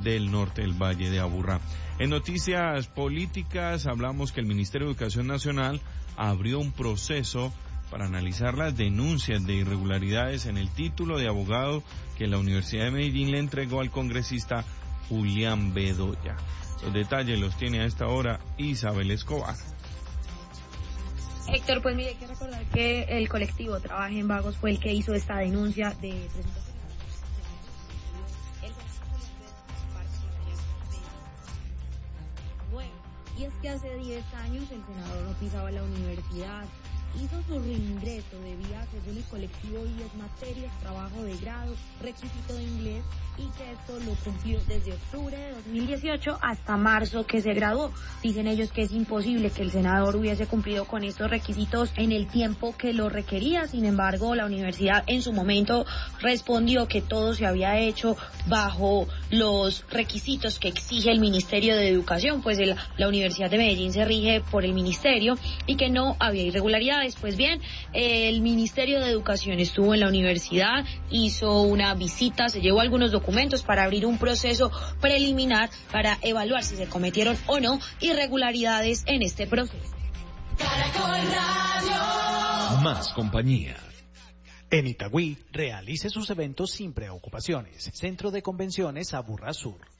del norte del Valle de Aburrá. En noticias políticas hablamos que el Ministerio de Educación Nacional abrió un proceso para analizar las denuncias de irregularidades en el título de abogado que la Universidad de Medellín le entregó al congresista Julián Bedoya. Los detalles los tiene a esta hora Isabel Escobar. Héctor, pues mire, hay que recordar que el colectivo Trabajen Vagos fue el que hizo esta denuncia de presentación. Y es que hace 10 años el senador no pisaba la universidad, hizo su reingreso, debía, según el colectivo, 10 materias, trabajo de grado, requisito de inglés, y que esto lo cumplió desde octubre de 2018 hasta marzo que se graduó. Dicen ellos que es imposible que el senador hubiese cumplido con estos requisitos en el tiempo que lo requería. Sin embargo, la universidad en su momento respondió que todo se había hecho bajo los requisitos que exige el Ministerio de Educación, pues la Universidad de Medellín se rige por el ministerio, y que no había irregularidades. Pues bien, el Ministerio de Educación estuvo en la universidad, hizo una visita, se llevó algunos documentos para abrir un proceso preliminar para evaluar si se cometieron o no irregularidades en este proceso. Más compañía. En Itagüí, realice sus eventos sin preocupaciones. Centro de Convenciones Aburrá Sur.